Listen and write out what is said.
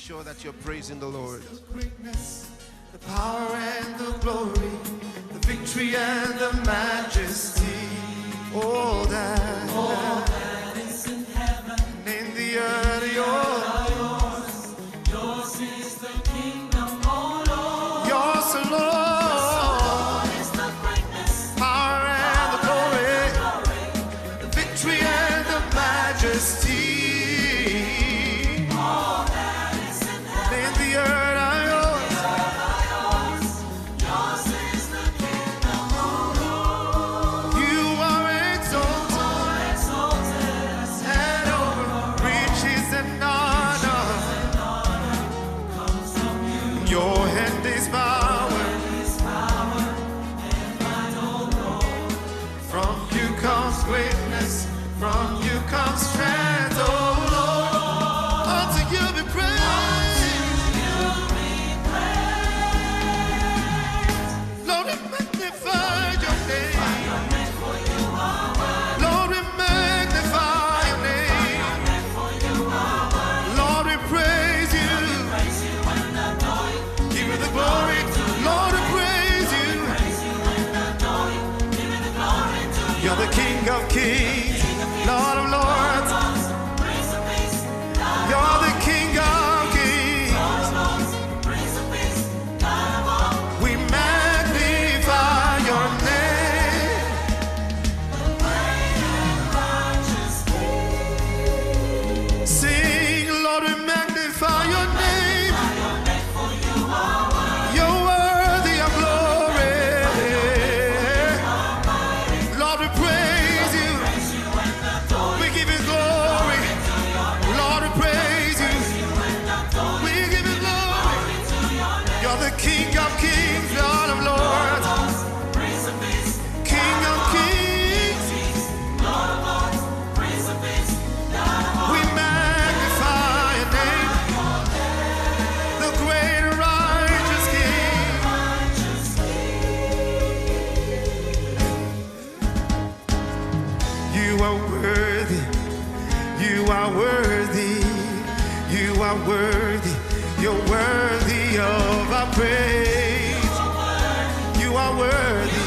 sure that you're praising the Lord. The greatness, the power and the glory, the victory and the majesty, all that is in heaven and in the earth, yours. Yours is the kingdom, O Lord. Yours alone, Is the greatness, power and the glory, the victory and the majesty, all that is in heaven. and in the earth are yours. Yours is the kingdom, O Lord. You are exalted Exalted and over riches and honor. comes from you. Your hand is power. His power and might, O Lord. From you comes greatness. From you comes strength, oh Lord. Unto you be praised. You be praised. Lord, we magnify your name. Your name, for you are worthy. Lord, we magnify your name. Your name, for you are worthy. Lord, we praise you. Praise you and adore you. Give you the glory. Lord, we praise you. Praise you and adore you. Give you the glory to you. You're the King of kings, Lord of lords. Prince of Peace, God You're the King of kings. of Lords. Prince of Peace, God of all. We magnify your name. Great and righteous King. Sing, Lord, we magnify your name. By your name, for you are worthy. You're worthy of glory. Lord, we praise you. Praise you and adore We you. give you glory. To your name. Lord, we praise you. Praise you and adore you. We give you glory. To your name. You're the King of kings, Lord of lords. Prince of Peace, King of kings. Lord of Lords. Prince of Peace, God of all. We magnify your name. The great and righteous King. Righteous You are worthy. You are worthy. You are worthy. You're worthy of our praise. You are worthy.